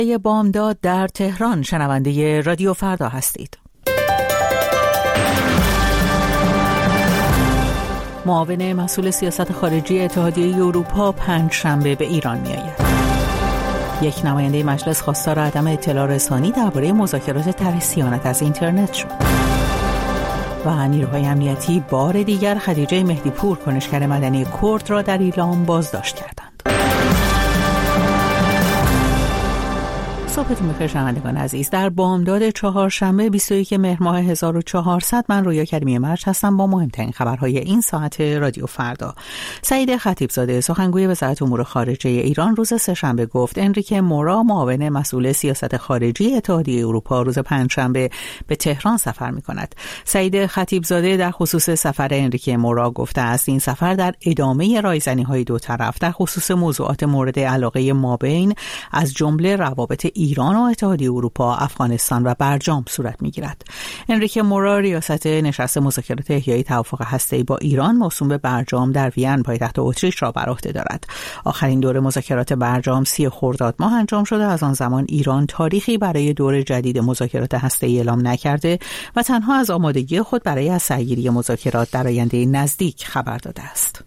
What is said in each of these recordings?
بامداد در تهران شنونده رادیو فردا هستید. معاون مسئول سیاست خارجی اتحادیه اروپا پنجشنبه به ایران می‌آید. یک نماینده مجلس خواستار عدم اطلاع رسانی درباره مذاکرات طرح صیانت از اینترنت شد. و نیروهای امنیتی بار دیگر خدیجه مهدیپور کنشگر مدنی کرد را در ایلام بازداشت کردند. صبحتون بخیر شنوندگان عزیز. در بامداد چهارشنبه 21 مهر ماه 1400 من رویا کریمی مرج هستم با مهمترین خبرهای این ساعت رادیو فردا. سعید خطیبزاده سخنگوی وزارت امور خارجه ایران روز سه‌شنبه گفت انریکه مورا معاون مسئول سیاست خارجی اتحادیه اروپا روز پنجشنبه به تهران سفر می‌کند. سعید خطیبزاده در خصوص سفر انریکه مورا گفته است این سفر در ادامه رایزنی‌های دو طرف در خصوص موضوعات مورد علاقه مابین از جمله روابط ایران و اتحادیه اروپا، افغانستان و برجام صورت می‌گیرد. انریکه مورا ریاست نشست مذاکرات احیای توافق هسته‌ای با ایران موسوم به برجام در وین پایتخت اتریش را بر عهده دارد. آخرین دور مذاکرات برجام 30 خرداد ماه انجام شده. از آن زمان ایران تاریخی برای دور جدید مذاکرات هسته‌ای اعلام نکرده و تنها از آمادگی خود برای از سرگیری مذاکرات در آینده نزدیک خبر داده است.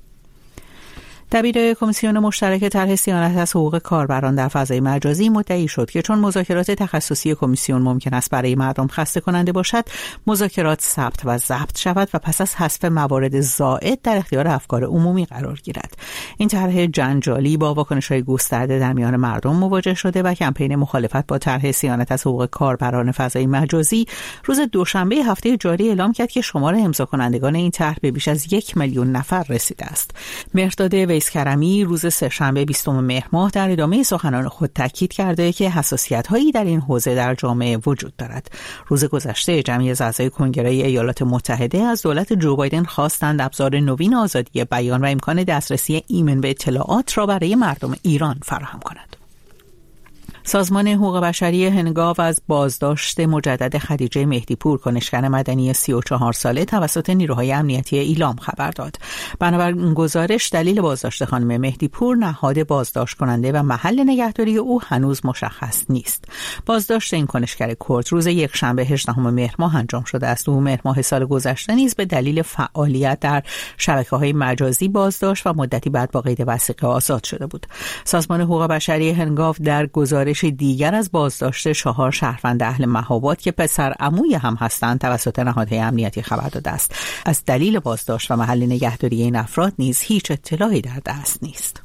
دبیر کمیسیون مشترک طرح صیانت از حقوق کاربران در فضای مجازی مدعی شد که چون مذاکرات تخصصی کمیسیون ممکن است برای مردم خسته کننده باشد، مذاکرات ثبت و ضبط شود و پس از حذف موارد زائد در اختیار افکار عمومی قرار گیرد. این طرح جنجالی با واکنش‌های گسترده در میان مردم مواجه شده و کمپین مخالفت با طرح صیانت از حقوق کاربران فضای مجازی روز دوشنبه هفته جاری اعلام کرد که شمار امضا کنندگان این طرح به بیش از 1 میلیون نفر رسیده است. مهرداد کرمی روز سه‌شنبه 20 مهر ماه در ادامه سخنان خود تاکید کرده که حساسیت‌هایی در این حوزه در جامعه وجود دارد. روز گذشته جمعی از اعضای کنگره ایالات متحده از دولت جو بایدن خواستند ابزار نوین آزادی بیان و امکان دسترسی ایمن به اطلاعات را برای مردم ایران فراهم کند. سازمان حقوق بشری هنگاو از بازداشت مجدد خدیجه مهدیپور کنشگر مدنی 34 ساله توسط نیروهای امنیتی ایلام خبر داد. بنابر این گزارش دلیل بازداشت خانم مهدیپور، نهاد بازداشت کننده و محل نگهداری او هنوز مشخص نیست. بازداشت این کنشگر کرد روز یکشنبه 18 مهر ماه انجام شده است. او مهر ماه سال گذشته نیز به دلیل فعالیت در شبکه‌های مجازی بازداشت و مدتی بعد با قید وثیقه آزاد شده بود. سازمان حقوق بشری هنگاو در گزارش دیگر از بازداشت 4 شهروند اهل مهاباد که پسر عموی هم هستند توسط نهادهای امنیتی خبر داده است. از دلیل بازداشت و محل نگهداری این افراد نیز هیچ اطلاعی در دست نیست.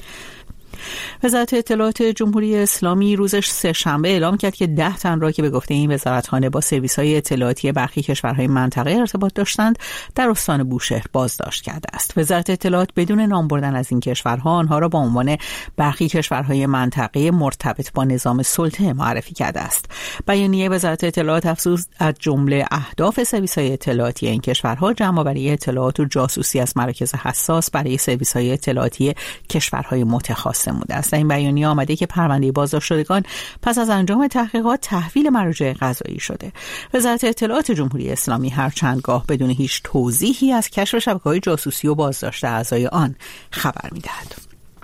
وزارت اطلاعات جمهوری اسلامی روزش سه‌شنبه اعلام کرد که 10 تن را که به گفته این وزارتخانه با سرویس‌های اطلاعاتی برخی کشورهای منطقه ارتباط داشتند در استان بوشهر بازداشت کرده است. وزارت اطلاعات بدون نام بردن از این کشورها آنها را با عنوان برخی کشورهای منطقه مرتبط با نظام سلطه معرفی کرده است. بیانیه وزارت اطلاعات افزود از جمله اهداف سرویس‌های اطلاعاتی این کشورها جمع‌آوری اطلاعات و جاسوسی از مراکز حساس برای سرویس‌های اطلاعاتی کشورهای متخاصم بوده است. این بیانیه آمده که پرونده بازداشت شدگان پس از انجام تحقیقات تحویل مراجع قضایی شده. وزارت اطلاعات جمهوری اسلامی هر چندگاه بدون هیچ توضیحی از کشف شبکه‌های جاسوسی و بازداشت اعضای آن خبر می‌دهد.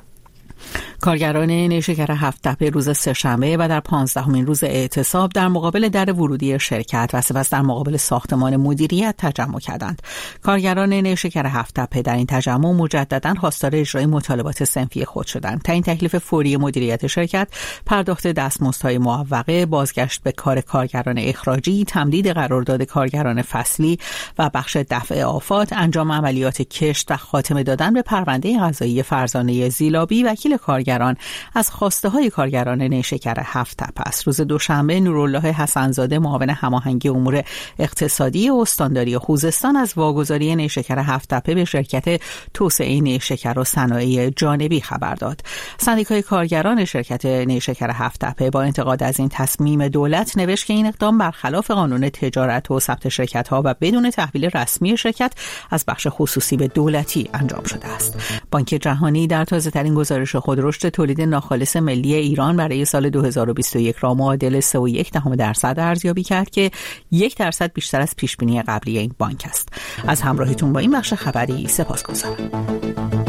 کارگران نیشکر هفت‌تپه روز سه‌شنبه و در 15مین روز اعتصاب در مقابل در ورودی شرکت و سپس در مقابل ساختمان مدیریت تجمع کردند. کارگران نیشکر هفت‌تپه در این تجمع مجدداً خواستار اجرای مطالبات صنفی خود شدند. تعیین تکلیف فوری مدیریت شرکت، پرداخت دستمزدهای معوقه، بازگشت به کار کارگران اخراجی، تمدید قرارداد کارگران فصلی و بخش دفع آفات، انجام عملیات کشت و خاتمه دادن به پرونده قضایی فرزانه زیلابی، وکیل کارگران از خواسته های کارگران نیشکر هفت‌تپه است. روز دوشنبه نورالله حسن‌زاده معاون هماهنگی امور اقتصادی استانداری خوزستان از واگذاری نیشکر هفت‌تپه به شرکت توسعه نیشکر و صنایع جانبی خبر داد. سندیکای کارگران شرکت نیشکر هفت‌تپه با انتقاد از این تصمیم دولت نوشت که این اقدام برخلاف قانون تجارت و ثبت شرکت‌ها و بدون تحویل رسمی شرکت از بخش خصوصی به دولتی انجام شده است. بانک جهانی در تازه‌ترین گزارش خود رشد تولید ناخالص ملی ایران برای سال 2021 را معادل 3.1% ارزیابی کرد که 1% بیشتر از پیشبینی قبلی این بانک است. از همراهیتون با این بخش خبری سپاسگزارم.